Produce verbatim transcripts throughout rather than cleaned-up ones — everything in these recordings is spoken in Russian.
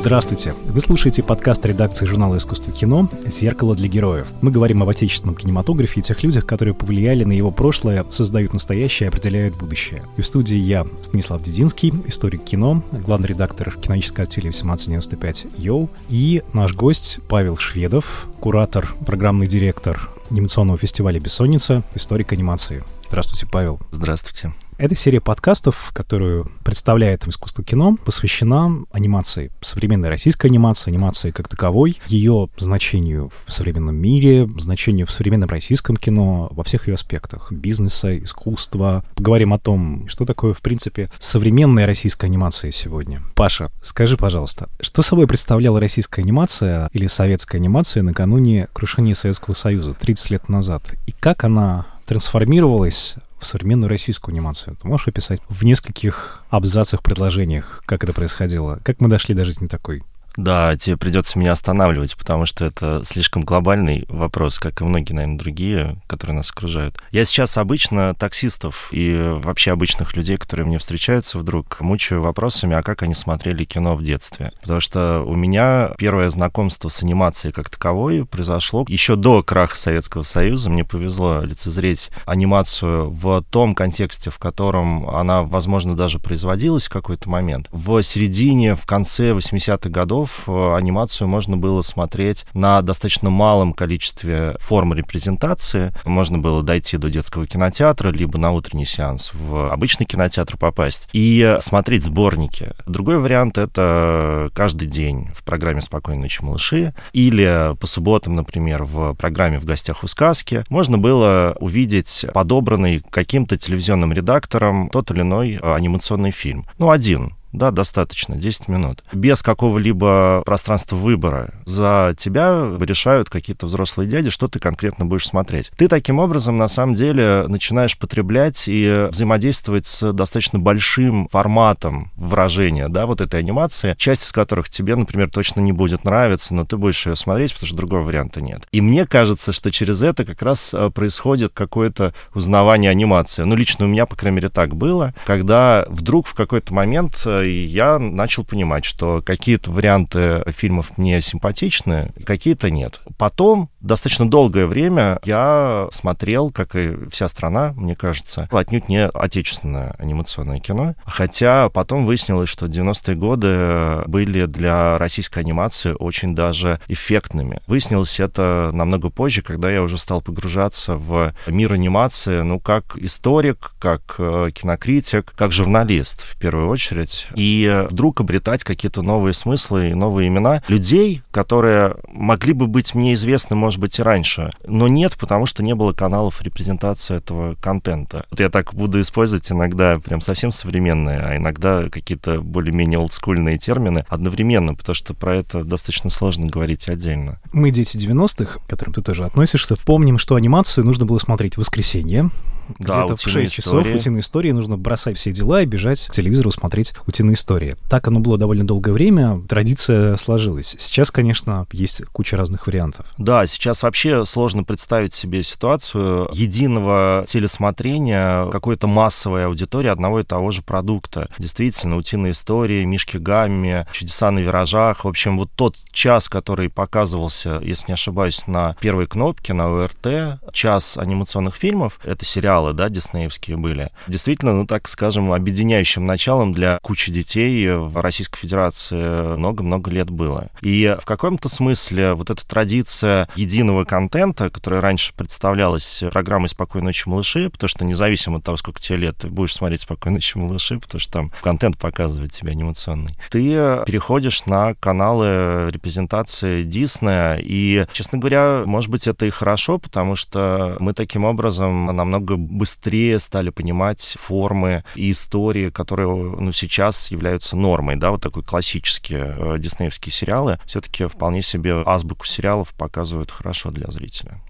Здравствуйте! Вы слушаете подкаст редакции журнала «Искусство кино» «Зеркало для героев». Мы говорим об отечественном кинематографе и тех людях, которые повлияли на его прошлое, создают настоящее и определяют будущее. И в студии я, Станислав Дединский, историк кино, главный редактор киновического артели семнадцать девяносто пять «Йоу», и наш гость Павел Шведов, куратор, программный директор анимационного фестиваля «Бессонница», историк анимации. Здравствуйте, Павел. Здравствуйте. Эта серия подкастов, которую представляет искусство кино, посвящена анимации, современной российской анимации, анимации как таковой, ее значению в современном мире, значению в современном российском кино во всех ее аспектах: бизнеса, искусства. Поговорим о том, что такое, в принципе, современная российская анимация сегодня. Паша, скажи, пожалуйста, что собой представляла российская анимация или советская анимация накануне крушения Советского Союза тридцать лет назад? И как она трансформировалась в современную российскую анимацию? Ты можешь описать в нескольких абзацах, предложениях, как это происходило? Как мы дошли до жизни такой? Да, тебе придется меня останавливать, потому что это слишком глобальный вопрос, как и многие, наверное, другие, которые нас окружают. Я сейчас обычно таксистов и вообще обычных людей, которые мне встречаются вдруг, мучаю вопросами, а как они смотрели кино в детстве. Потому что у меня первое знакомство с анимацией как таковой произошло еще до краха Советского Союза. Мне повезло лицезреть анимацию в том контексте, в котором она, возможно, даже производилась в какой-то момент. В середине, в конце восьмидесятых годов анимацию можно было смотреть на достаточно малом количестве форм репрезентации. Можно было дойти до детского кинотеатра, либо на утренний сеанс в обычный кинотеатр попасть и смотреть сборники. Другой вариант — это каждый день в программе «Спокойной ночи, малыши» или по субботам, например, в программе «В гостях у сказки». Можно было увидеть подобранный каким-то телевизионным редактором тот или иной анимационный фильм. Ну, один. Да, достаточно, десять минут. Без какого-либо пространства выбора. За тебя решают какие-то взрослые дяди, что ты конкретно будешь смотреть. Ты таким образом, на самом деле, начинаешь потреблять и взаимодействовать с достаточно большим форматом выражения, да, вот этой анимации, часть из которых тебе, например, точно не будет нравиться, но ты будешь ее смотреть, потому что другого варианта нет. И мне кажется, что через это как раз происходит какое-то узнавание анимации. Ну, лично у меня, по крайней мере, так было, когда вдруг в какой-то момент и я начал понимать, что какие-то варианты фильмов мне симпатичны, какие-то нет. Потом, достаточно долгое время, я смотрел, как и вся страна, мне кажется, отнюдь не отечественное анимационное кино. Хотя потом выяснилось, что девяностые годы были для российской анимации очень даже эффектными. Выяснилось это намного позже, когда я уже стал погружаться в мир анимации, ну, как историк, как кинокритик, как журналист, в первую очередь. И вдруг обретать какие-то новые смыслы и новые имена людей, которые могли бы быть мне известны, может быть, и раньше, но нет, потому что не было каналов репрезентации этого контента. Вот я так буду использовать иногда прям совсем современные, а иногда какие-то более-менее олдскульные термины одновременно, потому что про это достаточно сложно говорить отдельно. Мы, дети девяностых, к которым ты тоже относишься, помним, что анимацию нужно было смотреть в воскресенье. Да, где-то в шесть часов утиные истории, нужно бросать все дела и бежать к телевизору смотреть утиные истории. Так оно было довольно долгое время, традиция сложилась. Сейчас, конечно, есть куча разных вариантов. Да, сейчас вообще сложно представить себе ситуацию единого телесмотрения какой-то массовой аудитории одного и того же продукта. Действительно, утиные истории, Мишки Гамми, Чудеса на виражах. В общем, вот тот час, который показывался, если не ошибаюсь, на первой кнопке, на ОРТ, час анимационных фильмов, это сериал, да, диснеевские были, действительно, ну, так скажем, объединяющим началом для кучи детей в Российской Федерации много-много лет было. И в каком-то смысле вот эта традиция единого контента, которая раньше представлялась программой «Спокойной ночи, малыши», потому что независимо от того, сколько тебе лет, ты будешь смотреть «Спокойной ночи, малыши», потому что там контент показывает тебе анимационный. Ты переходишь на каналы репрезентации Диснея, и, честно говоря, может быть, это и хорошо, потому что мы таким образом намного быстрее стали понимать формы и истории, которые, ну, сейчас являются нормой, да, вот такой классические э, диснеевские сериалы все-таки вполне себе азбуку сериалов показывают хорошо для зрителя.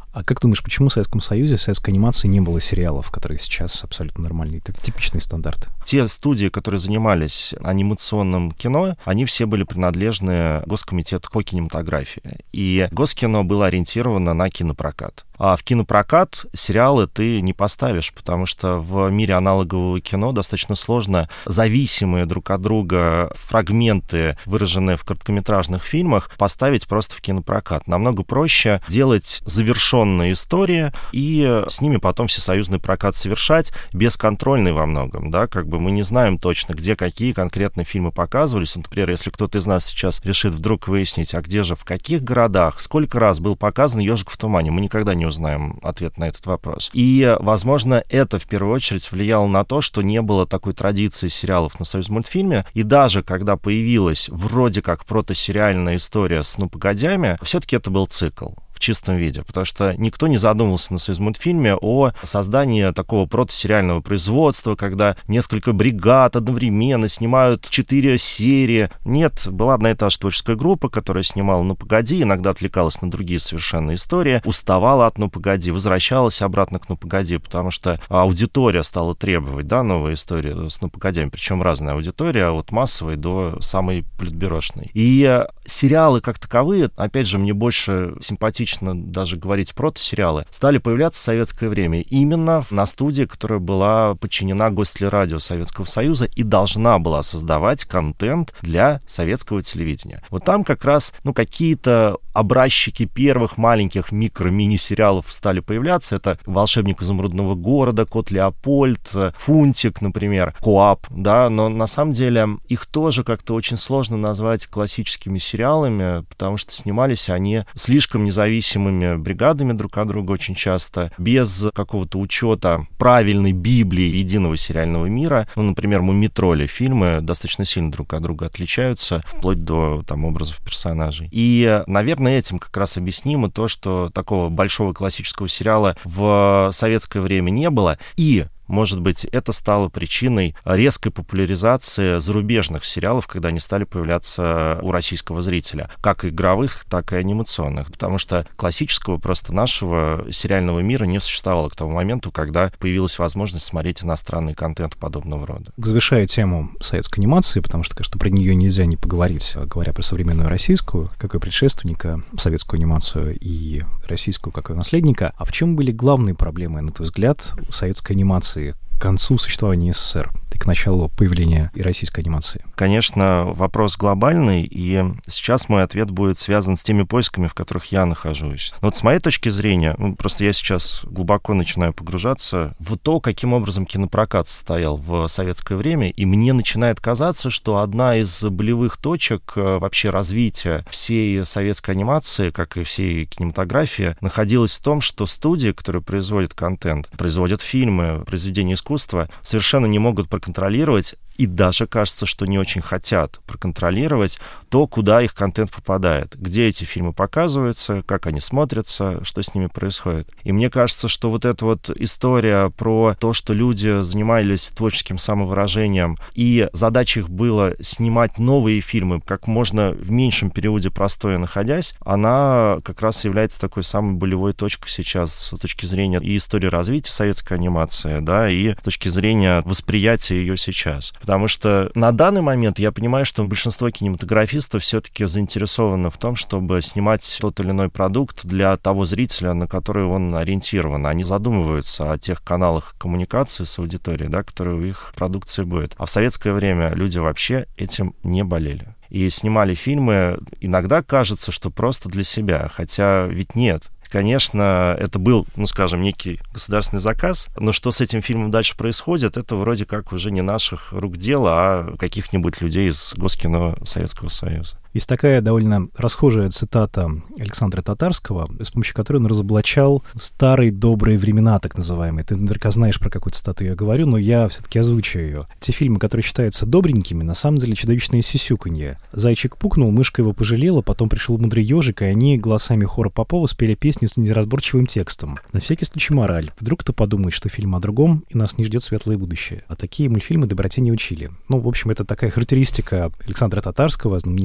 А как думаешь, почему в Советском Союзе, в советской анимации не было сериалов, которые сейчас абсолютно нормальные, так типичный стандарт? Те студии, которые занимались анимационным кино, они все были принадлежны Госкомитету по кинематографии. И Госкино было ориентировано на кинопрокат. А в кинопрокат сериалы ты не поставишь, потому что в мире аналогового кино достаточно сложно зависимые друг от друга фрагменты, выраженные в короткометражных фильмах, поставить просто в кинопрокат. Намного проще делать завершенные истории и с ними потом всесоюзный прокат совершать, бесконтрольный во многом, да, как бы мы не знаем точно, где какие конкретно фильмы показывались. Например, если кто-то из нас сейчас решит вдруг выяснить, а где же, в каких городах, сколько раз был показан «Ежик в тумане», мы никогда не узнаем ответ на этот вопрос. И, возможно, это в первую очередь влияло на то, что не было такой традиции сериалов на Союзмультфильме, и даже когда появилась вроде как протосериальная история с «Ну, погодями», все-таки это был цикл в чистом виде, потому что никто не задумывался на Союзмультфильме о создании такого протосериального производства, когда несколько бригад одновременно снимают четыре серии. Нет, была одна и та же творческая группа, которая снимала «Ну, погоди», иногда отвлекалась на другие совершенно истории, уставала от «Ну, погоди», возвращалась обратно к «Ну, погоди», потому что аудитория стала требовать, да, новые истории с «Ну, погодями», причем разная аудитория, от массовой до самой политбюрошной. И сериалы как таковые, опять же, мне больше симпатичны даже говорить протосериалы, стали появляться в советское время именно на студии, которая была подчинена Гостелерадио Советского Союза и должна была создавать контент для советского телевидения. Вот там как раз, ну, какие-то образчики первых маленьких микро-мини-сериалов стали появляться. Это «Волшебник изумрудного города», «Кот Леопольд», «Фунтик», например, «Коап», да, но на самом деле их тоже как-то очень сложно назвать классическими сериалами, потому что снимались они слишком независимыми бригадами друг от друга очень часто, без какого-то учета правильной библии единого сериального мира. Ну, например, «Мумий-тролли» фильмы достаточно сильно друг от друга отличаются, вплоть до там образов персонажей. И, наверное, этим как раз объяснимо то, что такого большого классического сериала в советское время не было. И может быть, это стало причиной резкой популяризации зарубежных сериалов, когда они стали появляться у российского зрителя, как игровых, так и анимационных, потому что классического просто нашего сериального мира не существовало к тому моменту, когда появилась возможность смотреть иностранный контент подобного рода. Завершая тему советской анимации, потому что, конечно, про нее нельзя не поговорить, говоря про современную российскую, как и предшественника, советскую анимацию, и российскую, как и наследника. А в чем были главные проблемы, на твой взгляд, у советской анимации к концу существования СССР и к началу появления и российской анимации? Конечно, вопрос глобальный, и сейчас мой ответ будет связан с теми поисками, в которых я нахожусь. Но вот с моей точки зрения, ну, просто я сейчас глубоко начинаю погружаться в то, каким образом кинопрокат состоял в советское время, и мне начинает казаться, что одна из болевых точек вообще развития всей советской анимации, как и всей кинематографии, находилась в том, что студии, которые производят контент, производят фильмы, произведения искусства, совершенно не могут проконтролировать, и даже кажется, что не очень хотят проконтролировать то, куда их контент попадает, где эти фильмы показываются, как они смотрятся, что с ними происходит. И мне кажется, что вот эта вот история про то, что люди занимались творческим самовыражением, и задача их было снимать новые фильмы как можно в меньшем периоде простоя находясь, она как раз является такой самой болевой точкой сейчас с точки зрения и истории развития советской анимации, да, и с точки зрения восприятия ее сейчас. Потому что на данный момент я понимаю, что большинство кинематографистов все-таки заинтересованы в том, чтобы снимать тот или иной продукт для того зрителя, на который он ориентирован. Они задумываются о тех каналах коммуникации с аудиторией, да, которые у их продукции будет. А в советское время люди вообще этим не болели. И снимали фильмы, иногда кажется, что просто для себя, хотя ведь нет. Конечно, это был, ну, скажем, некий государственный заказ, но что с этим фильмом дальше происходит, это вроде как уже не наших рук дело, а каких-нибудь людей из Госкино Советского Союза. Есть такая довольно расхожая цитата Александра Татарского, с помощью которой он разоблачал старые добрые времена, так называемые. Ты наверняка знаешь, про какую цитату я говорю, но я все-таки озвучу ее. Те фильмы, которые считаются добренькими, на самом деле чудовищное сюсюканье. Зайчик пукнул, мышка его пожалела, потом пришел мудрый ежик, и они голосами хора Попова спели песню с неразборчивым текстом. На всякий случай мораль. Вдруг кто подумает, что фильм о другом, и нас не ждет светлое будущее. А такие мультфильмы доброте не учили. Ну, в общем, это такая характеристика Александра Татарского, знаменитого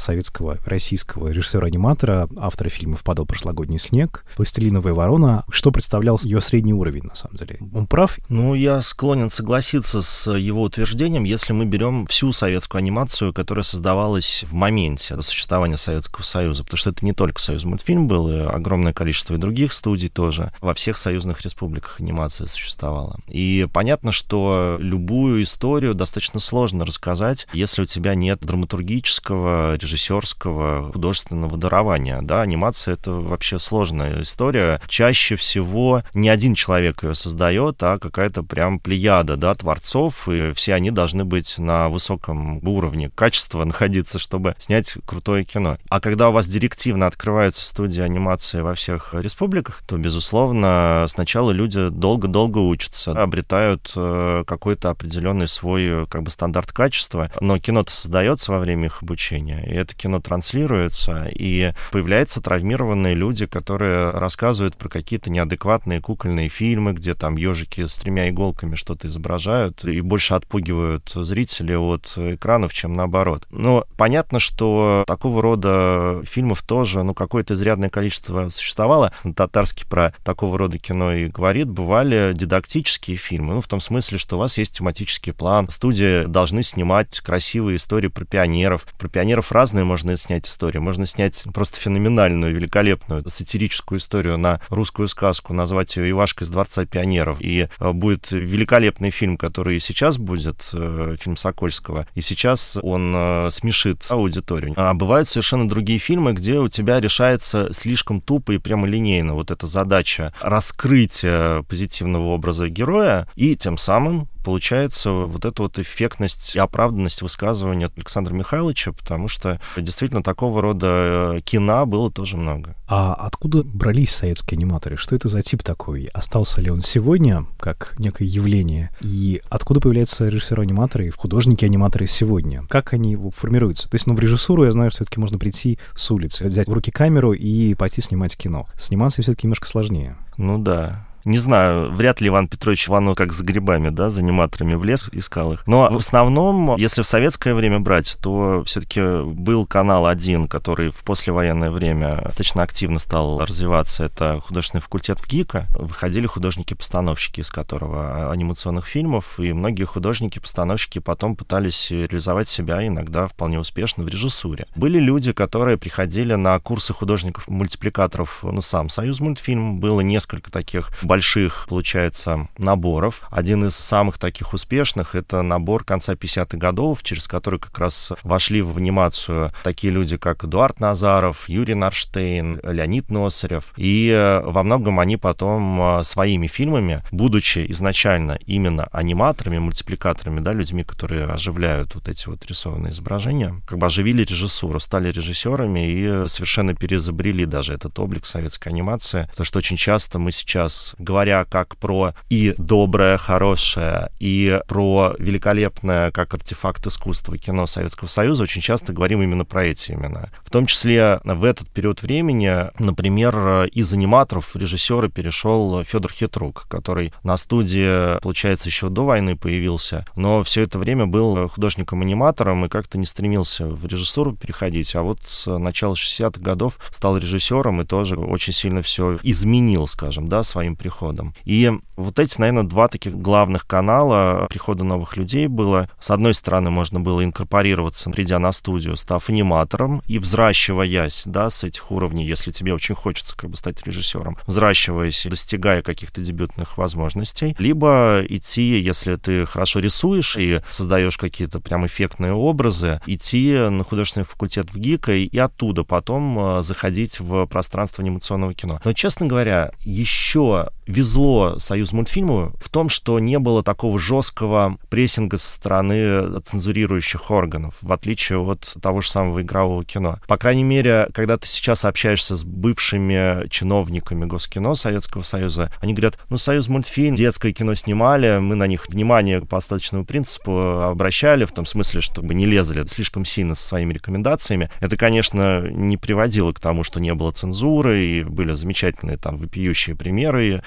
советского, российского режиссера-аниматора, автора фильмов «Падал прошлогодний снег», «Пластилиновая ворона». Что представлял ее средний уровень, на самом деле? Он прав? Ну, я склонен согласиться с его утверждением, если мы берем всю советскую анимацию, которая создавалась в моменте существования Советского Союза, потому что это не только Союзмультфильм был, и огромное количество и других студий тоже. Во всех союзных республиках анимация существовала. И понятно, что любую историю достаточно сложно рассказать, если у тебя нет драматургического, режиссерского, художественного дарования. Да, анимация — это вообще сложная история. Чаще всего не один человек ее создает, а какая-то прям плеяда, да, творцов, и все они должны быть на высоком уровне качества находиться, чтобы снять крутое кино. А когда у вас директивно открываются студии анимации во всех республиках, то, безусловно, сначала люди долго-долго учатся, обретают какой-то определенный свой как бы стандарт качества, но кино-то создается во время их обучения, и это кино транслируется, и появляются травмированные люди, которые рассказывают про какие-то неадекватные кукольные фильмы, где там ежики с тремя иголками что-то изображают и больше отпугивают зрителей от экранов, чем наоборот. Но понятно, что такого рода фильмов тоже, ну, какое-то изрядное количество существовало. Татарский про такого рода кино и говорит. Бывали дидактические фильмы, ну, в том смысле, что у вас есть тематический план, студии должны снимать красивые истории про пионеров. Про пионеров разные можно снять истории. Можно снять просто феноменальную, великолепную сатирическую историю на русскую сказку, назвать ее «Ивашка из дворца пионеров». И будет великолепный фильм, который и сейчас будет, фильм Сокольского, и сейчас он смешит аудиторию. А бывают совершенно другие фильмы, где у тебя решается слишком тупо и прямолинейно вот эта задача раскрытия позитивного образа героя, и тем самым получается вот эта вот эффектность и оправданность высказывания Александра Михайловича, потому что действительно такого рода кино было тоже много. А откуда брались советские аниматоры? Что это за тип такой? Остался ли он сегодня, как некое явление? И откуда появляются режиссеры-аниматоры, художники-аниматоры сегодня? Как они формируются? То есть, ну, в режиссуру, я знаю, что все-таки можно прийти с улицы, взять в руки камеру и пойти снимать кино. Сниматься все-таки немножко сложнее. Ну да. Не знаю, вряд ли Иван Петрович Иванов как за грибами, да, за аниматорами в лес искал их. Но в основном, если в советское время брать, то все-таки был канал один, который в послевоенное время достаточно активно стал развиваться. Это художественный факультет в ГИКа. Выходили художники-постановщики, из которого анимационных фильмов, и многие художники-постановщики потом пытались реализовать себя иногда вполне успешно в режиссуре. Были люди, которые приходили на курсы художников-мультипликаторов на сам Союзмультфильм. Было несколько таких больших, получается, наборов. Один из самых таких успешных — это набор конца пятидесятых годов, через который как раз вошли в анимацию такие люди, как Эдуард Назаров, Юрий Нарштейн, Леонид Носарев. И во многом они потом своими фильмами, будучи изначально именно аниматорами, мультипликаторами, да, людьми, которые оживляют вот эти вот рисованные изображения, как бы оживили режиссуру, стали режиссерами и совершенно переизобрели даже этот облик советской анимации. Потому что очень часто мы сейчас, говоря как про и доброе, хорошее, и про великолепное, как артефакт искусства, кино Советского Союза, очень часто говорим именно про эти имена. В том числе в этот период времени, например, из аниматоров в режиссера перешел Федор Хитрук, который на студии, получается, еще до войны появился, но все это время был художником-аниматором и как-то не стремился в режиссуру переходить, а вот с начала шестидесятых годов стал режиссером и тоже очень сильно все изменил, скажем, да, своим приходом. И вот эти, наверное, два таких главных канала прихода новых людей было. С одной стороны, можно было инкорпорироваться, придя на студию, став аниматором и взращиваясь, да, с этих уровней, если тебе очень хочется как бы стать режиссером, взращиваясь, достигая каких-то дебютных возможностей, либо идти, если ты хорошо рисуешь и создаешь какие-то прям эффектные образы, идти на художественный факультет в ГИКа и оттуда потом заходить в пространство анимационного кино. Но, честно говоря, еще везло Союзмультфильму в том, что не было такого жесткого прессинга со стороны цензурирующих органов, в отличие от того же самого игрового кино. По крайней мере, когда ты сейчас общаешься с бывшими чиновниками Госкино Советского Союза, они говорят: ну, Союзмультфильм, детское кино снимали, мы на них внимание по остаточному принципу обращали, в том смысле, чтобы не лезли слишком сильно со своими рекомендациями. Это, конечно, не приводило к тому, что не было цензуры, и были замечательные там вопиющие примеры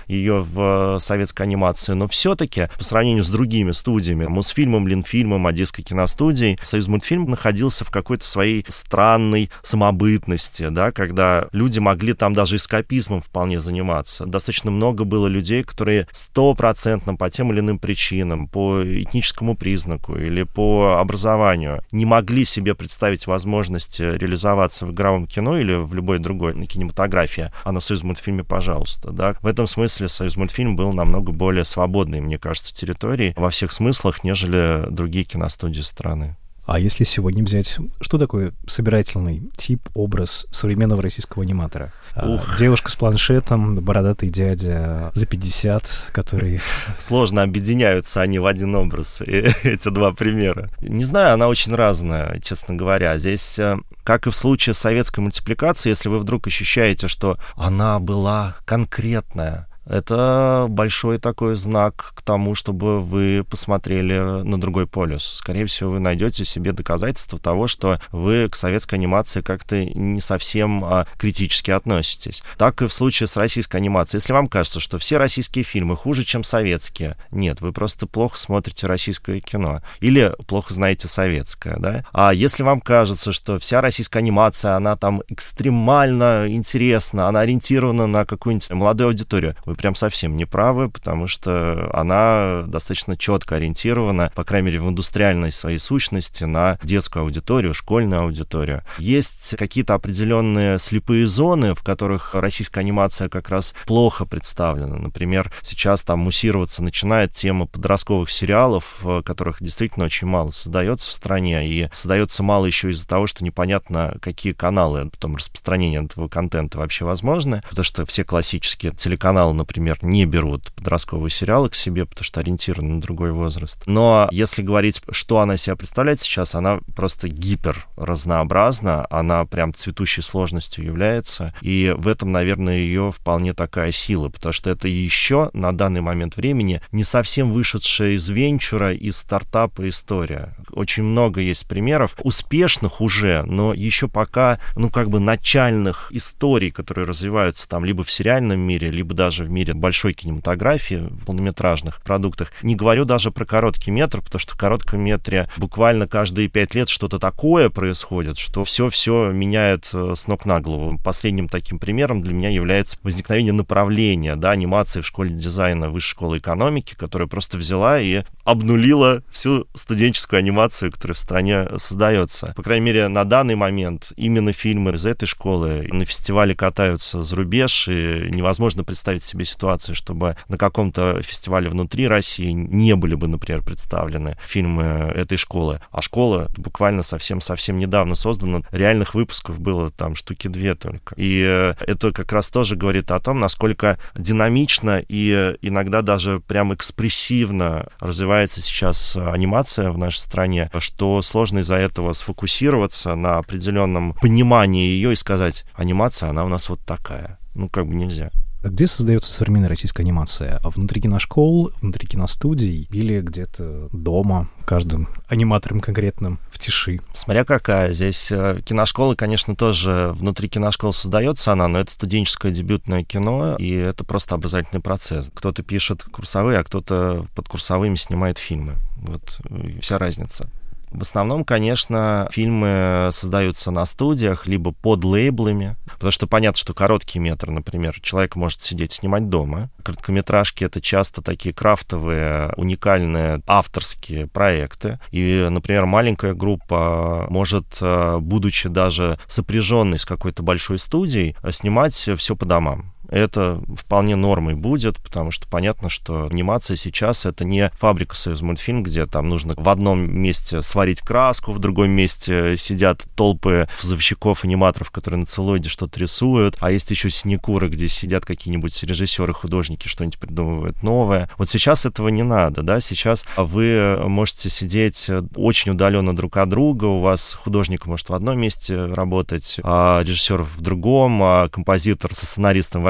ее в советской анимации, но все-таки по сравнению с другими студиями, Мосфильмом, Ленфильмом, Одесской киностудией, Союзмультфильм находился в какой-то своей странной самобытности, да, когда люди могли там даже эскапизмом вполне заниматься. Достаточно много было людей, которые стопроцентно по тем или иным причинам, по этническому признаку или по образованию не могли себе представить возможность реализоваться в игровом кино или в любой другой кинематографии, а на Союзмультфильме, пожалуйста, да. В этом смысле Союзмультфильм был намного более свободной, мне кажется, территорией во всех смыслах, нежели другие киностудии страны. А если сегодня взять, что такое собирательный тип, образ современного российского аниматора? Ух. Девушка с планшетом, бородатый дядя за пятьдесят, который... Сложно объединяются они в один образ, эти два примера. Не знаю, она очень разная, честно говоря. Здесь, как и в случае с советской мультипликацией, если вы вдруг ощущаете, что она была конкретная, это большой такой знак к тому, чтобы вы посмотрели на другой полюс. Скорее всего, вы найдете себе доказательства того, что вы к советской анимации как-то не совсем а, критически относитесь. Так и в случае с российской анимацией. Если вам кажется, что все российские фильмы хуже, чем советские, нет, вы просто плохо смотрите российское кино. Или плохо знаете советское, да? А если вам кажется, что вся российская анимация, она там экстремально интересна, она ориентирована на какую-нибудь молодую аудиторию, вы прям совсем не правы, потому что она достаточно четко ориентирована, по крайней мере, в индустриальной своей сущности, на детскую аудиторию, школьную аудиторию. Есть какие-то определенные слепые зоны, в которых российская анимация как раз плохо представлена. Например, сейчас там муссироваться начинает тема подростковых сериалов, которых действительно очень мало создается в стране, и создается мало еще из-за того, что непонятно, какие каналы потом распространения этого контента вообще возможны, потому что все классические телеканалы, например, не берут подростковые сериалы к себе, потому что ориентированы на другой возраст. Но если говорить, что она себя представляет сейчас, она просто гипер разнообразна, она прям цветущей сложностью является, и в этом, наверное, ее вполне такая сила, потому что это еще на данный момент времени не совсем вышедшая из венчура, из стартапа история. Очень много есть примеров, успешных уже, но еще пока, ну, как бы начальных историй, которые развиваются там либо в сериальном мире, либо даже в мире большой кинематографии, в полнометражных продуктах. Не говорю даже про короткий метр, потому что в коротком метре буквально каждые пять лет что-то такое происходит, что все-все меняет с ног на голову. Последним таким примером для меня является возникновение направления, да, анимации в школе дизайна Высшей школы экономики, которая просто взяла и обнулила всю студенческую анимацию, которая в стране создается. По крайней мере, на данный момент именно фильмы из этой школы на фестивале катаются за рубеж, и невозможно представить себе ситуацию, чтобы на каком-то фестивале внутри России не были бы, например, представлены фильмы этой школы. А школа буквально совсем-совсем недавно создана. Реальных выпусков было там штуки две только. И это как раз тоже говорит о том, насколько динамично и иногда даже прям экспрессивно развивается сейчас анимация в нашей стране, что сложно из-за этого сфокусироваться на определенном понимании ее и сказать, анимация, она у нас вот такая. Ну, как бы нельзя. А где создается современная российская анимация? А внутри киношкол, внутри киностудий или где-то дома, каждым аниматором конкретным в тиши? Смотря какая. Здесь киношколы, конечно, тоже внутри киношкол создается она, но это студенческое дебютное кино, и это просто образовательный процесс. Кто-то пишет курсовые, а кто-то под курсовыми снимает фильмы. Вот вся разница. В основном, конечно, фильмы создаются на студиях, либо под лейблами, потому что понятно, что короткий метр, например, человек может сидеть снимать дома. Короткометражки — это часто такие крафтовые, уникальные авторские проекты. И, например, маленькая группа может, будучи даже сопряженной с какой-то большой студией, снимать все по домам. Это вполне нормой будет, потому что понятно, что анимация сейчас — это не фабрика Союзмультфильм, где там нужно в одном месте сварить краску, в другом месте сидят толпы фазовщиков, аниматоров, которые на целлоиде что-то рисуют, а есть еще синекуры, где сидят какие-нибудь режиссеры, художники, что-нибудь придумывают новое. Вот сейчас этого не надо, да, сейчас вы можете сидеть очень удаленно друг от друга, у вас художник может в одном месте работать, а режиссер в другом, а композитор со сценаристом вообще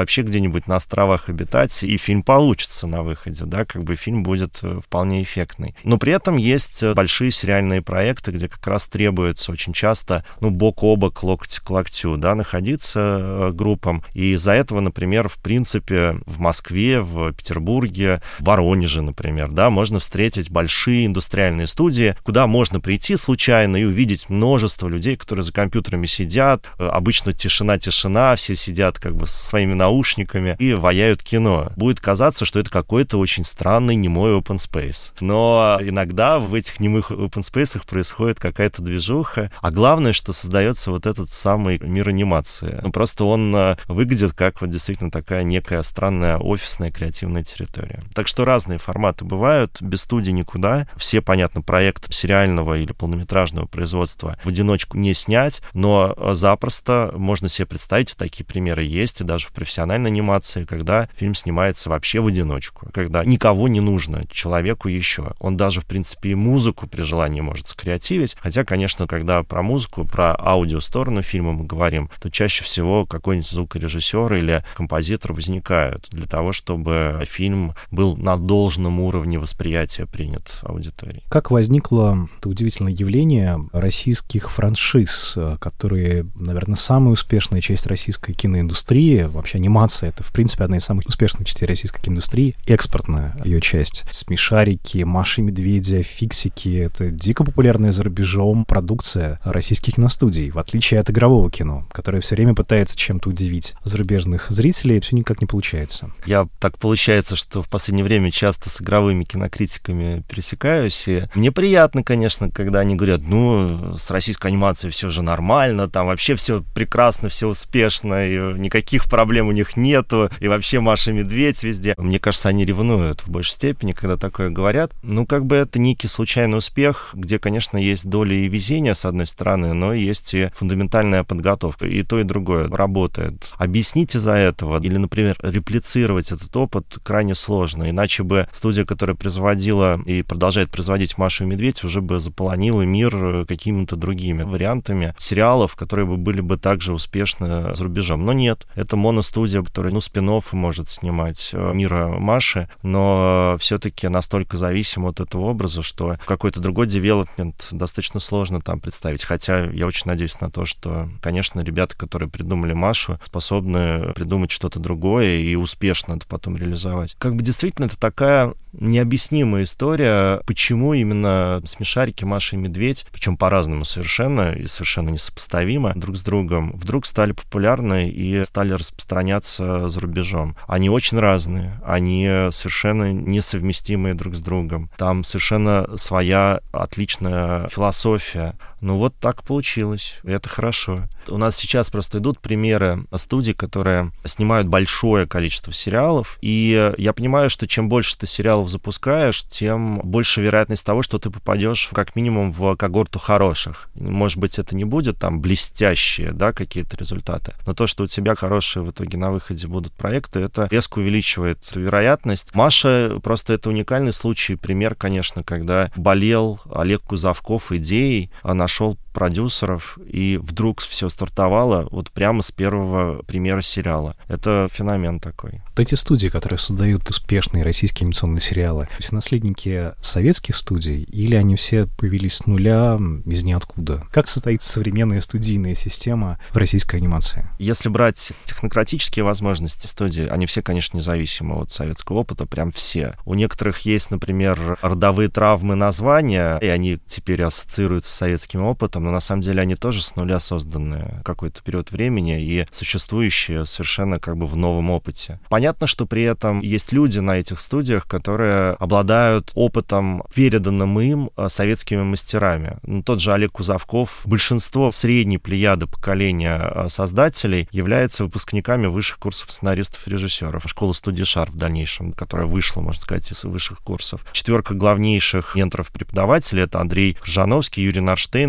вообще где-нибудь на островах обитать, и фильм получится на выходе, да, как бы фильм будет вполне эффектный. Но при этом есть большие сериальные проекты, где как раз требуется очень часто, ну, бок о бок, локоть к локтю, да, находиться группам. И из-за этого, например, в принципе, в Москве, в Петербурге, в Воронеже, например, да, можно встретить большие индустриальные студии, куда можно прийти случайно и увидеть множество людей, которые за компьютерами сидят. Обычно тишина-тишина, все сидят как бы со своими наушниками и ваяют кино. Будет казаться, что это какой-то очень странный немой open space. Но иногда в этих немых open space'ах происходит какая-то движуха, а главное, что создается вот этот самый мир анимации. Ну, просто он выглядит как вот действительно такая некая странная офисная креативная территория. Так что разные форматы бывают, без студии никуда. Все, понятно, проект сериального или полнометражного производства в одиночку не снять, но запросто можно себе представить, такие примеры есть, и даже в профессиональной анимации, когда фильм снимается вообще в одиночку, когда никого не нужно человеку еще. Он даже, в принципе, и музыку при желании может скреативить, хотя, конечно, когда про музыку, про аудиосторону фильма мы говорим, то чаще всего какой-нибудь звукорежиссер или композитор возникают для того, чтобы фильм был на должном уровне восприятия принят аудиторией. Как возникло это удивительное явление российских франшиз, которые, наверное, самая успешная часть российской киноиндустрии, вообще анимация — это, в принципе, одна из самых успешных частей российской киноиндустрии, экспортная ее часть. Смешарики, Маша и Медведя, Фиксики — это дико популярная за рубежом продукция российских киностудий, в отличие от игрового кино, которое все время пытается чем-то удивить зарубежных зрителей, и все никак не получается. Я так получается, что в последнее время часто с игровыми кинокритиками пересекаюсь, и мне приятно, конечно, когда они говорят, ну, с российской анимацией все же нормально, там вообще все прекрасно, все успешно, и никаких проблем у них нету, и вообще Маша и Медведь везде. Мне кажется, они ревнуют в большей степени, когда такое говорят. Ну, как бы это некий случайный успех, где, конечно, есть доля и везения, с одной стороны, но есть и фундаментальная подготовка. И то, и другое работает. Объяснить из-за этого или, например, реплицировать этот опыт крайне сложно. Иначе бы студия, которая производила и продолжает производить Машу и Медведь, уже бы заполонила мир какими-то другими вариантами сериалов, которые бы были бы также успешны за рубежом. Но нет. Это моностудия, которая, ну, спин-оффы может снимать мира Маши, но все-таки настолько зависима от этого образа, что какой-то другой девелопмент достаточно сложно там представить. Хотя я очень надеюсь на то, что, конечно, ребята, которые придумали Машу, способны придумать что-то другое и успешно это потом реализовать. Как бы действительно это такая необъяснимая история, почему именно смешарики Маша и Медведь, причем по-разному совершенно и совершенно несопоставимо друг с другом, вдруг стали популярны и стали распространяться за рубежом. Они очень разные, они совершенно несовместимые друг с другом. Там совершенно своя отличная философия. Ну вот так получилось, и это хорошо. У нас сейчас просто идут примеры студий, которые снимают большое количество сериалов, и я понимаю, что чем больше ты сериалов запускаешь, тем больше вероятность того, что ты попадешь как минимум в когорту хороших. Может быть, это не будет там блестящие, да, какие-то результаты, но то, что у тебя хорошие в итоге на выходе будут проекты, это резко увеличивает вероятность. Маша просто это уникальный случай, пример, конечно, когда болел Олег Кузовков идеей, она нашел продюсеров, и вдруг все стартовало вот прямо с первого премьеры сериала. Это феномен такой. Вот эти студии, которые создают успешные российские анимационные сериалы, все наследники советских студий, или они все появились с нуля, из ниоткуда? Как состоит современная студийная система в российской анимации? Если брать технократические возможности студии, они все, конечно, независимы от советского опыта, прям все. У некоторых есть, например, родовые травмы названия, и они теперь ассоциируются с советским опытом, но на самом деле они тоже с нуля созданы какой-то период времени и существующие совершенно как бы в новом опыте. Понятно, что при этом есть люди на этих студиях, которые обладают опытом, переданным им советскими мастерами. Ну, тот же Олег Кузовков, большинство средней плеяды поколения создателей являются выпускниками высших курсов сценаристов и режиссеров. Школа студии «Шар» в дальнейшем, которая вышла, можно сказать, из высших курсов. Четверка главнейших менторов-преподавателей — это Андрей Ржановский, Юрий Нарштейн, Эдуард Назаров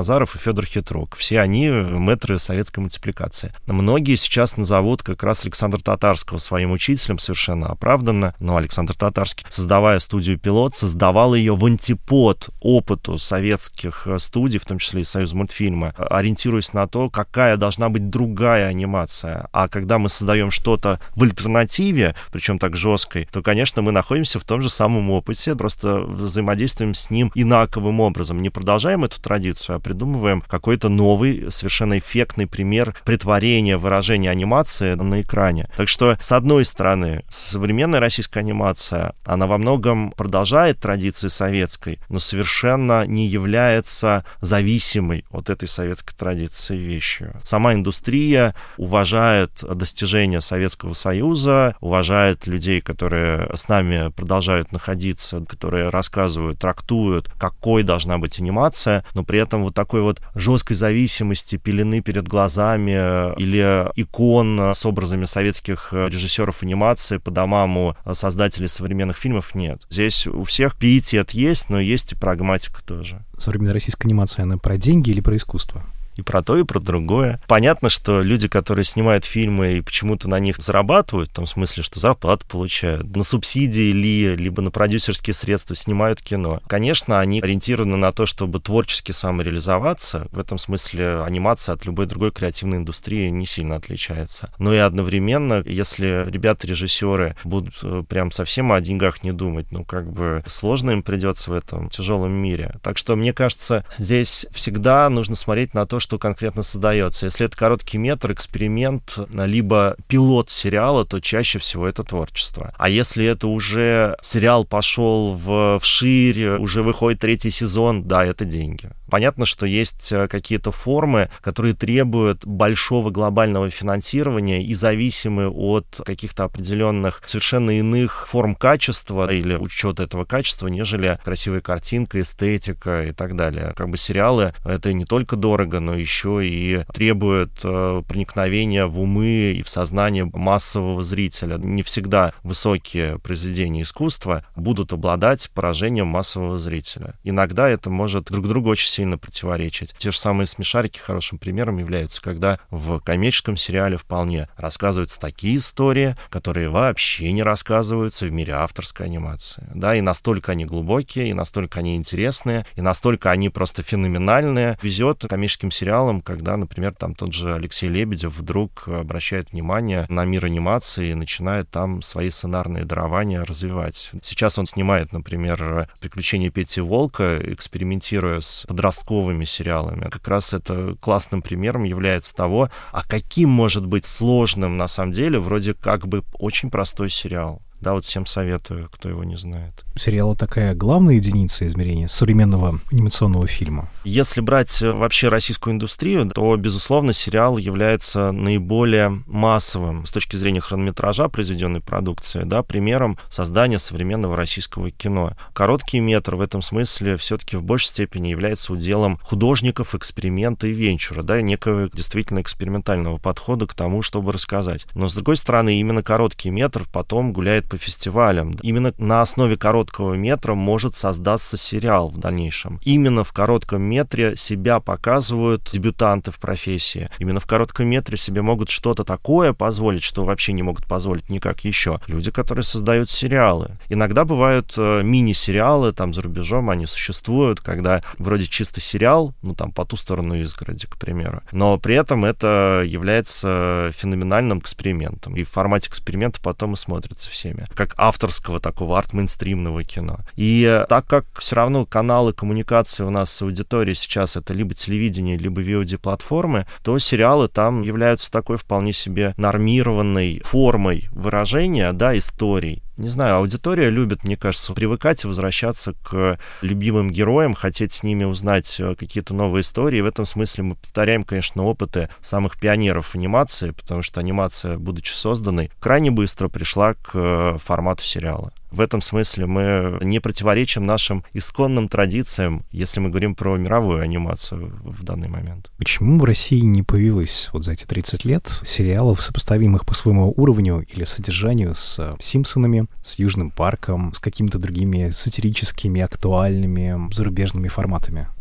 Назаров и Федор Хитрук. Все они мэтры советской мультипликации. Многие сейчас назовут как раз Александра Татарского своим учителем, совершенно оправданно. Но Александр Татарский, создавая студию «Пилот», создавал ее в антипод опыту советских студий, в том числе и Союзмультфильма, ориентируясь на то, какая должна быть другая анимация. А когда мы создаем что-то в альтернативе, причем так жесткой, то, конечно, мы находимся в том же самом опыте, просто взаимодействуем с ним инаковым образом. Не продолжаем эту традицию, а придумываем какой-то новый, совершенно эффектный пример претворения, выражения анимации на экране. Так что, с одной стороны, современная российская анимация, она во многом продолжает традиции советской, но совершенно не является зависимой от этой советской традиции вещью. Сама индустрия уважает достижения Советского Союза, уважает людей, которые с нами продолжают находиться, которые рассказывают, трактуют, какой должна быть анимация, но при этом вот такой вот жесткой зависимости, пелены перед глазами или икон с образами советских режиссеров анимации по домам у создателей современных фильмов нет. Здесь у всех пиетет есть, но есть и прагматика тоже. Современная российская анимация, она про деньги или про искусство? И про то, и про другое. Понятно, что люди, которые снимают фильмы и почему-то на них зарабатывают, в том смысле, что зарплату получают, на субсидии ли, либо на продюсерские средства снимают кино. Конечно, они ориентированы на то, чтобы творчески самореализоваться. В этом смысле анимация от любой другой креативной индустрии не сильно отличается. Но и одновременно, если ребята-режиссеры будут прям совсем о деньгах не думать, ну, как бы сложно им придется в этом тяжелом мире. Так что, мне кажется, здесь всегда нужно смотреть на то, что конкретно создается. Если это короткий метр, эксперимент, либо пилот сериала, то чаще всего это творчество. А если это уже сериал пошел в, вширь, уже выходит третий сезон, да, это деньги. Понятно, что есть какие-то формы, которые требуют большого глобального финансирования и зависимы от каких-то определенных совершенно иных форм качества или учета этого качества, нежели красивая картинка, эстетика и так далее. Как бы сериалы — это не только дорого, но еще и требует э, проникновения в умы и в сознание массового зрителя. Не всегда высокие произведения искусства будут обладать поражением массового зрителя. Иногда это может друг другу очень сильно противоречить. Те же самые «Смешарики» хорошим примером являются, когда в коммерческом сериале вполне рассказываются такие истории, которые вообще не рассказываются в мире авторской анимации. Да, и настолько они глубокие, и настолько они интересные, и настолько они просто феноменальные. Везет коммерческим сериалам, когда, например, там тот же Алексей Лебедев вдруг обращает внимание на мир анимации и начинает там свои сценарные дарования развивать. Сейчас он снимает, например, «Приключения Пети и Волка», экспериментируя с подростковыми сериалами. Как раз это классным примером является того, а каким может быть сложным на самом деле вроде как бы очень простой сериал. Да, вот всем советую, кто его не знает. Сериал — такая главная единица измерения современного анимационного фильма. Если брать вообще российскую индустрию, то, безусловно, сериал является наиболее массовым с точки зрения хронометража произведенной продукции, да, примером создания современного российского кино. Короткий метр в этом смысле все-таки в большей степени является уделом художников, эксперимента и венчура, да, некого действительно экспериментального подхода к тому, чтобы рассказать. Но, с другой стороны, именно короткий метр потом гуляет по фестивалям. Именно на основе короткого метра может создаться сериал в дальнейшем. Именно в коротком метре себя показывают дебютанты в профессии. Именно в коротком метре себе могут что-то такое позволить, что вообще не могут позволить никак еще. Люди, которые создают сериалы. Иногда бывают э, мини-сериалы, там за рубежом они существуют, когда вроде чисто сериал, ну там «По ту сторону изгороди», к примеру. Но при этом это является феноменальным экспериментом. И в формате эксперимента потом и смотрится всеми. Как авторского такого арт-мейнстримного кино. И так как все равно каналы коммуникации у нас с аудиторией сейчас это либо телевидение, либо ви о ди-платформы, то сериалы там являются такой вполне себе нормированной формой выражения, да, историй. Не знаю, аудитория любит, мне кажется, привыкать и возвращаться к любимым героям, хотеть с ними узнать какие-то новые истории. В этом смысле мы повторяем, конечно, опыты самых пионеров анимации, потому что анимация, будучи созданной, крайне быстро пришла к формату сериала. В этом смысле мы не противоречим нашим исконным традициям, если мы говорим про мировую анимацию в данный момент. Почему в России не появилось вот за эти тридцать лет сериалов, сопоставимых по своему уровню или содержанию с «Симпсонами», с «Южным парком», с какими-то другими сатирическими, актуальными, зарубежными форматами?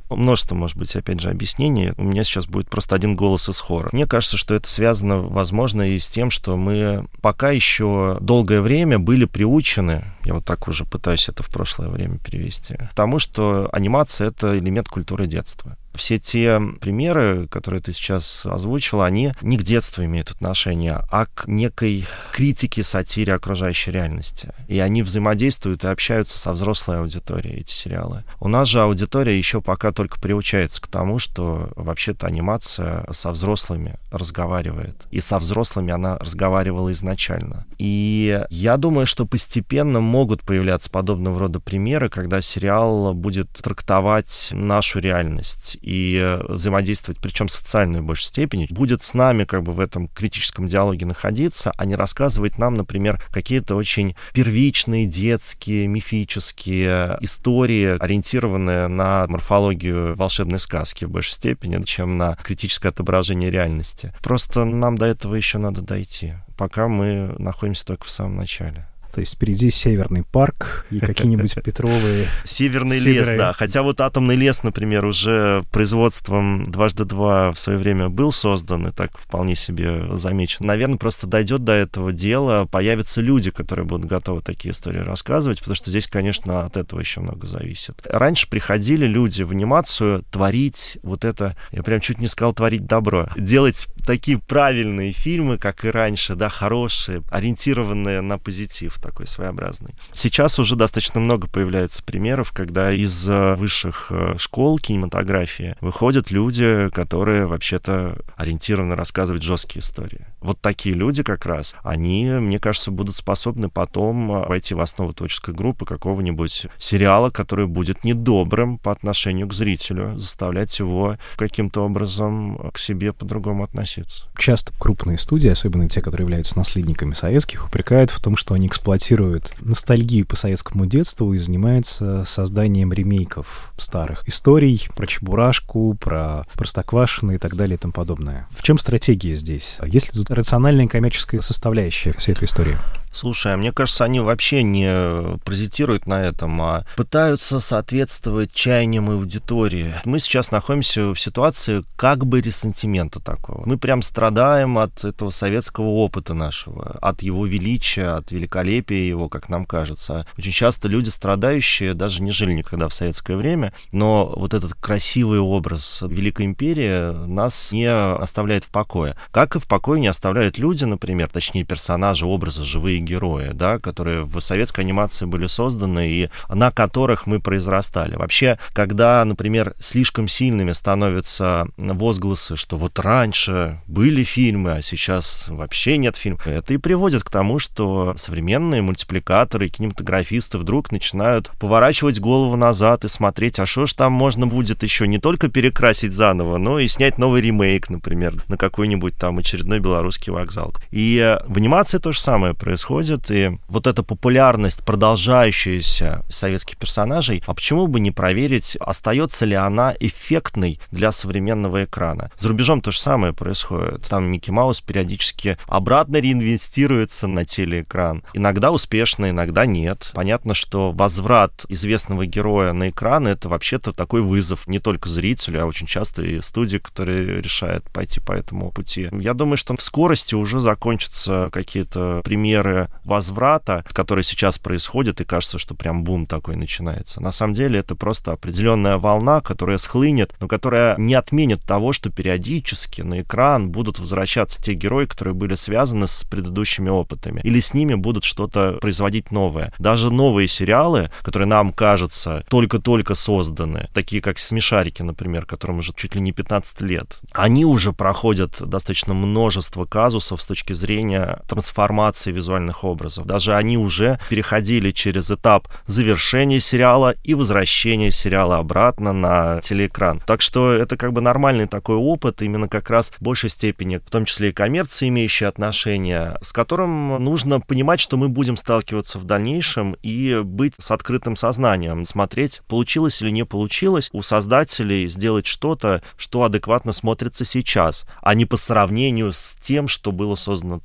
Множество, может быть, опять же, объяснений. У меня сейчас будет просто один голос из хора. Мне кажется, что это связано, возможно, и с тем, что мы пока еще долгое время были приучены, я вот так уже пытаюсь это в прошлое время перевести, к тому, что анимация — это элемент культуры детства. Все те примеры, которые ты сейчас озвучила, они не к детству имеют отношение, а к некой критике, сатире окружающей реальности. И они взаимодействуют и общаются со взрослой аудиторией, эти сериалы. У нас же аудитория еще пока только приучается к тому, что вообще-то анимация со взрослыми разговаривает. И со взрослыми она разговаривала изначально. И я думаю, что постепенно могут появляться подобного рода примеры, когда сериал будет трактовать нашу реальность и взаимодействовать, причем социальную в большей степени, будет с нами как бы в этом критическом диалоге находиться, а не рассказывать нам, например, какие-то очень первичные, детские, мифические истории, ориентированные на морфологию волшебной сказки в большей степени, чем на критическое отображение реальности. Просто нам до этого еще надо дойти, пока мы находимся только в самом начале. То есть впереди Северный парк и какие-нибудь Петровые... Северный лес, да. Хотя вот атомный лес, например, уже производством дважды два в свое время был создан и так вполне себе замечен. Наверное, просто дойдет до этого дела, появятся люди, которые будут готовы такие истории рассказывать, потому что здесь, конечно, от этого еще много зависит. Раньше приходили люди в анимацию творить вот это, я прям чуть не сказал творить добро, делать такие правильные фильмы, как и раньше, да, хорошие, ориентированные на позитив, такой своеобразный. Сейчас уже достаточно много появляется примеров, когда из высших школ кинематографии выходят люди, которые вообще-то ориентированы рассказывать жесткие истории. Вот такие люди как раз, они, мне кажется, будут способны потом войти в основу творческой группы какого-нибудь сериала, который будет недобрым по отношению к зрителю, заставлять его каким-то образом к себе по-другому относиться. Часто крупные студии, особенно те, которые являются наследниками советских, упрекают в том, что они эксплуатируют ностальгию по советскому детству и занимаются созданием ремейков старых историй про Чебурашку, про Простоквашино и так далее и тому подобное. В чем стратегия здесь? Есть ли тут рациональная коммерческая составляющая всей этой истории? Слушай, а мне кажется, они вообще не паразитируют на этом, а пытаются соответствовать чаяниям аудитории. Мы сейчас находимся в ситуации как бы ресентимента такого. Мы прям страдаем от этого советского опыта нашего, от его величия, от великолепия его, как нам кажется. Очень часто люди, страдающие, даже не жили никогда в советское время, но вот этот красивый образ Великой империи нас не оставляет в покое. Как и в покое не оставляют люди, например, точнее персонажи, образы, живые герои, да, которые в советской анимации были созданы и на которых мы произрастали. Вообще, когда, например, слишком сильными становятся возгласы, что вот раньше были фильмы, а сейчас вообще нет фильмов, это и приводит к тому, что современные мультипликаторы и кинематографисты вдруг начинают поворачивать голову назад и смотреть, а что ж там можно будет еще не только перекрасить заново, но и снять новый ремейк, например, на какой-нибудь там очередной белорусский вокзал. И в анимации то же самое происходит. И вот эта популярность, продолжающаяся советских персонажей, а почему бы не проверить, остается ли она эффектной для современного экрана? За рубежом то же самое происходит. Там Микки Маус периодически обратно реинвестируется на телеэкран. Иногда успешно, иногда нет. Понятно, что возврат известного героя на экран — это вообще-то такой вызов не только зрителю, а очень часто и студии, которые решают пойти по этому пути. Я думаю, что в скорости уже закончатся какие-то примеры возврата, который сейчас происходит, и кажется, что прям бум такой начинается. На самом деле это просто определенная волна, которая схлынет, но которая не отменит того, что периодически на экран будут возвращаться те герои, которые были связаны с предыдущими опытами, или с ними будут что-то производить новое. Даже новые сериалы, которые нам кажется только-только созданы, такие как «Смешарики», например, которым уже чуть ли не пятнадцать лет, они уже проходят достаточно множество казусов с точки зрения трансформации визуальных образов. Даже они уже переходили через этап завершения сериала и возвращения сериала обратно на телеэкран. Так что это как бы нормальный такой опыт, именно как раз в большей степени, в том числе и коммерции, имеющие отношения, с которым нужно понимать, что мы будем сталкиваться в дальнейшем и быть с открытым сознанием, смотреть, получилось или не получилось у создателей сделать что-то, что адекватно смотрится сейчас, а не по сравнению с тем, что было создано тогда.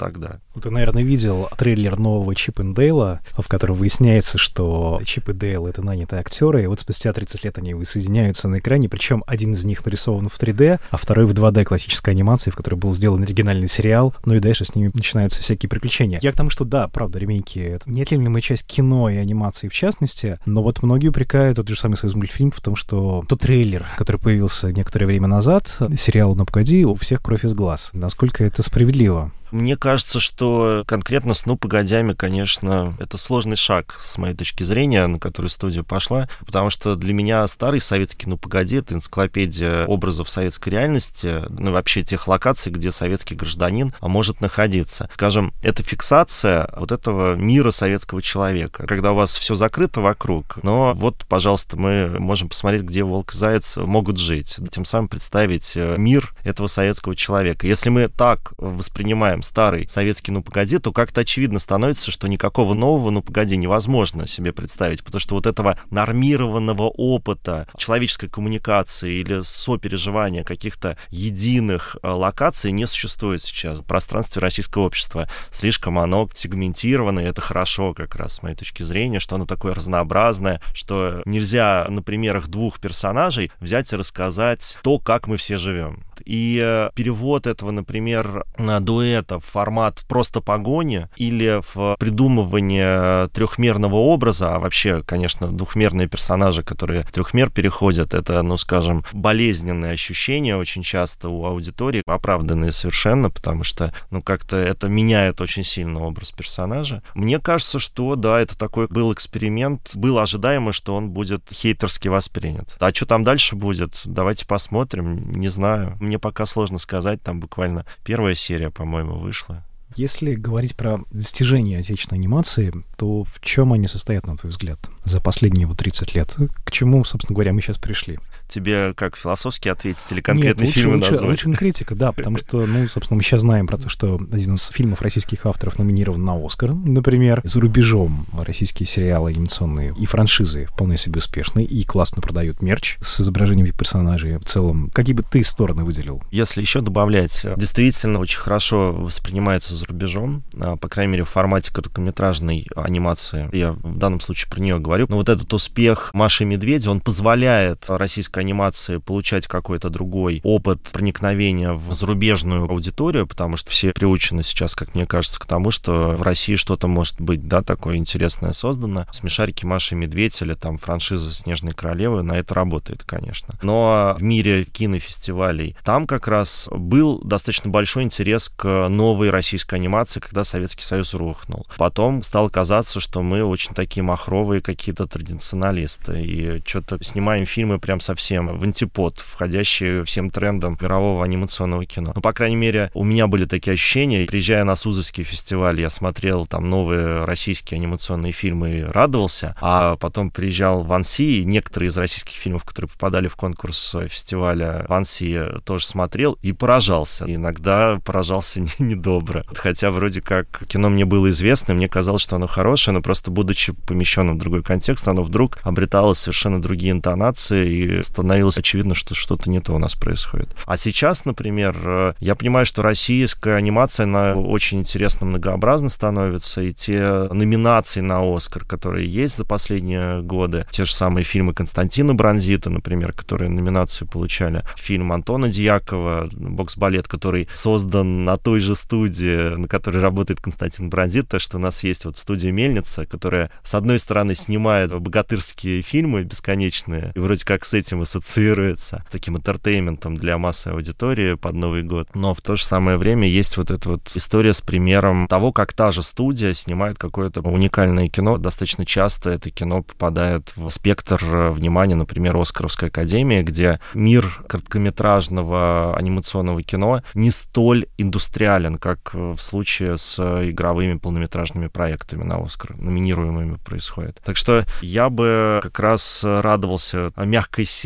Ты, наверное, видел трейлер нового Чип и Дейла, в котором выясняется, что Чип и Дейл — это нанятые актеры, и вот спустя тридцать лет они воссоединяются на экране, причем один из них нарисован в три дэ, а второй в два дэ классической анимации, в которой был сделан оригинальный сериал, ну и дальше с ними начинаются всякие приключения. Я к тому, что да, правда, ремейки — это неотъемлемая часть кино и анимации в частности, но вот многие упрекают тот же самый Союзмультфильм в том, что тот трейлер, который появился некоторое время назад, сериал «Ну, погоди», у всех кровь из глаз. Насколько это справедливо? Мне кажется, что конкретно с «Ну, погодями», конечно, это сложный шаг, с моей точки зрения, на который студия пошла, потому что для меня старый советский «Ну, погоди» — это энциклопедия образов советской реальности, ну, вообще тех локаций, где советский гражданин может находиться. Скажем, это фиксация вот этого мира советского человека, когда у вас все закрыто вокруг, но вот, пожалуйста, мы можем посмотреть, где волк и заяц могут жить, тем самым представить мир этого советского человека. Если мы так воспринимаем старый советский «Ну, погоди», то как-то очевидно становится, что никакого нового «Ну, погоди» невозможно себе представить, потому что вот этого нормированного опыта человеческой коммуникации или сопереживания каких-то единых локаций не существует сейчас. В пространстве российского общества слишком оно сегментировано, и это хорошо как раз с моей точки зрения, что оно такое разнообразное, что нельзя на примерах двух персонажей взять и рассказать то, как мы все живем. И перевод этого, например, дуэта в формат просто погони или в придумывание трехмерного образа, а вообще, конечно, двухмерные персонажи, которые в трехмер переходят, это, ну, скажем, болезненные ощущения очень часто у аудитории, оправданные совершенно, потому что, ну, как-то это меняет очень сильно образ персонажа. Мне кажется, что, да, это такой был эксперимент, было ожидаемо, что он будет хейтерски воспринят. А что там дальше будет? Давайте посмотрим, не знаю. Мне пока сложно сказать, там буквально первая серия, по-моему, вышла. Если говорить про достижения отечественной анимации, то в чем они состоят, на твой взгляд, за последние вот тридцать лет? К чему, собственно говоря, мы сейчас пришли? Тебе как философски ответить или конкретные Нет, лучше, фильмы лучше, назвать? лучше конкретика, да, потому что, ну, собственно, мы сейчас знаем про то, что один из фильмов российских авторов номинирован на «Оскар», например. За рубежом российские сериалы анимационные и франшизы вполне себе успешны и классно продают мерч с изображением персонажей. В целом, какие бы ты стороны выделил? Если еще добавлять, действительно очень хорошо воспринимается за рубежом, по крайней мере, в формате короткометражной анимации. Я в данном случае про нее говорю. Но вот этот успех Маши и Медведя, он позволяет российской анимации получать какой-то другой опыт проникновения в зарубежную аудиторию, потому что все приучены сейчас, как мне кажется, к тому, что в России что-то может быть, да, такое интересное создано. «Смешарики», «Маша и Медведь» или там франшиза «Снежные королевы» на это работает, конечно. Но в мире кинофестивалей там как раз был достаточно большой интерес к новой российской анимации, когда Советский Союз рухнул. Потом стало казаться, что мы очень такие махровые какие-то традиционалисты, и что-то снимаем фильмы прям совсем в антипод, входящие всем трендам мирового анимационного кино. Ну, по крайней мере, у меня были такие ощущения. Приезжая на Суздальский фестиваль, я смотрел там новые российские анимационные фильмы и радовался, а потом приезжал в Анси, и некоторые из российских фильмов, которые попадали в конкурс фестиваля в Анси, тоже смотрел и поражался. И иногда поражался недобро. Хотя вроде как кино мне было известно, мне казалось, что оно хорошее, но просто будучи помещенным в другой контекст, оно вдруг обретало совершенно другие интонации и становилось очевидно, что что-то не то у нас происходит. А сейчас, например, я понимаю, что российская анимация, она очень интересно многообразно становится, и те номинации на «Оскар», которые есть за последние годы, те же самые фильмы Константина Бронзита, например, которые номинации получали, фильм Антона Дьякова «Бокс-балет», который создан на той же студии, на которой работает Константин Бронзит, то, что у нас есть вот студия «Мельница», которая, с одной стороны, снимает богатырские фильмы бесконечные, и вроде как с этим ассоциируется, с таким энтертейментом для массовой аудитории под Новый год. Но в то же самое время есть вот эта вот история с примером того, как та же студия снимает какое-то уникальное кино. Достаточно часто это кино попадает в спектр внимания, например, Оскаровской академии, где мир короткометражного анимационного кино не столь индустриален, как в случае с игровыми полнометражными проектами на «Оскар», номинируемыми происходит. Так что я бы как раз радовался мягкой силе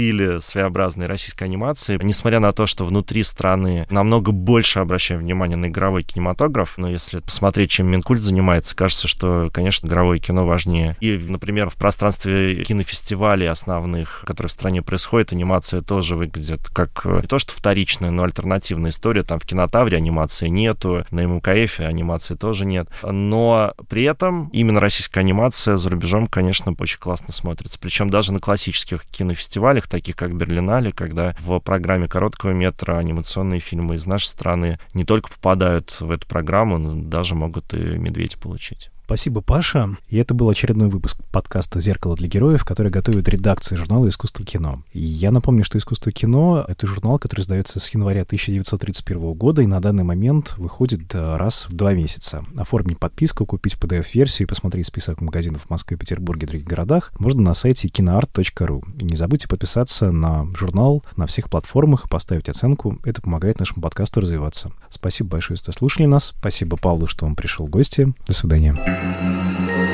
стиле своеобразной российской анимации. Несмотря на то, что внутри страны намного больше обращаем внимание на игровой кинематограф, но если посмотреть, чем Минкульт занимается, кажется, что, конечно, игровое кино важнее. И, например, в пространстве кинофестивалей основных, которые в стране происходят, анимация тоже выглядит как не то что вторичная, но альтернативная история. Там в Кинотавре анимации нету, на эм эм ка эф анимации тоже нет. Но при этом именно российская анимация за рубежом, конечно, очень классно смотрится. Причем даже на классических кинофестивалях, таких как Берлинале, когда в программе короткого метра анимационные фильмы из нашей страны не только попадают в эту программу, но даже могут и медведь получить. Спасибо, Паша. И это был очередной выпуск подкаста «Зеркало для героев», который готовит редакция журнала «Искусство кино». И я напомню, что «Искусство кино» — это журнал, который издается с января тысяча девятьсот тридцать первого года и на данный момент выходит раз в два месяца. Оформить подписку, купить пи ди эф-версию и посмотреть список магазинов в Москве, Петербурге и других городах можно на сайте киноарт точка ру. И не забудьте подписаться на журнал на всех платформах, поставить оценку. Это помогает нашему подкасту развиваться. Спасибо большое, что слушали нас. Спасибо Павлу, что он пришел в гости. До свидания. Thank you.